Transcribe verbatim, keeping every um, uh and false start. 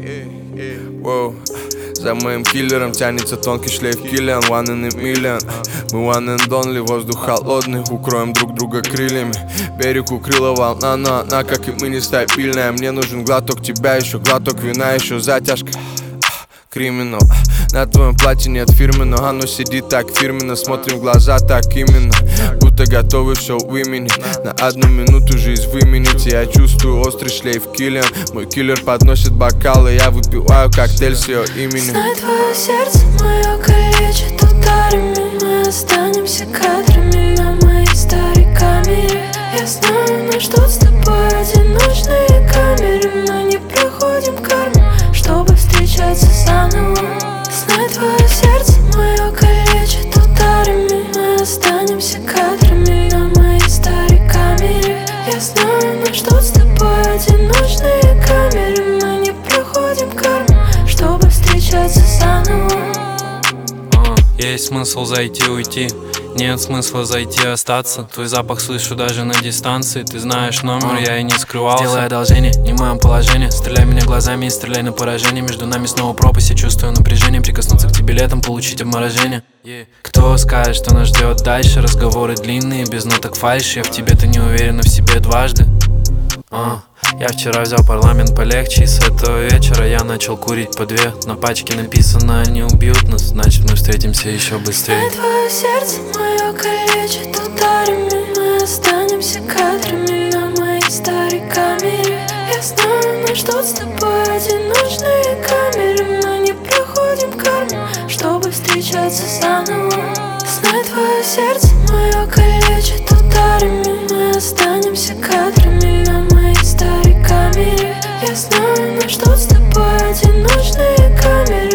Воу. За моим киллером тянется тонкий шлейф Киллиан. One in a million. Мы one and only, воздух холодный. Укроем друг друга крыльями. Берег укрыла волна, но она, как и мы, нестабильная. Мне нужен глоток тебя, еще глоток вина, еще затяжка. Криминал. На твоем платье нет фирменного, оно сидит так фирменно. Смотрим в глаза так именно, будто готовы все выменить. На одну минуту жизнь выменить. Я чувствую острый шлейф Киллиан. Мой киллер подносит бокалы, я выпиваю коктейль с ее именем. Знай, твое сердце мое калечит ударами. Мы останемся кадрами на моей старой камере. Я знаю, нас ждут с тобой одиночные камеры. Мы не проходим карму, чтобы встречаться заново. Знай, твое сердце мое калечит ударами. Мы останемся кадрами на моей старой камере. Я знаю, нас ждут с тобой одиночные камеры. Мы не проходим карму, чтобы встречаться заново. Есть смысл зайти, уйти, нет смысла зайти, остаться. Твой запах слышу даже на дистанции. Ты знаешь номер, я и не скрывался. Сделай одолжение, не в моем положении. Стреляй меня глазами и стреляй на поражение. Между нами снова пропасть, я чувствую напряжение. Прикоснуться к тебе летом, получить обморожение. Кто скажет, что нас ждет дальше? Разговоры длинные, без ноток фальши. Я в тебе-то не уверена в себе дважды. А, я вчера взял парламент полегче, и с этого вечера я начал курить по две. На пачке написано: они убьют нас, значит мы встретимся еще быстрее. Знай, твое сердце мое калечит ударами. Мы останемся кадрами на моей старой камере. Я знаю, нас ждут с тобой одиночные камеры. Мы не проходим карму, чтобы встречаться заново. Знай, твое сердце мое калечит ударами. Мы останемся кадрами на моей старой камере. Я знаю, нас ждут с тобой одиночные камеры.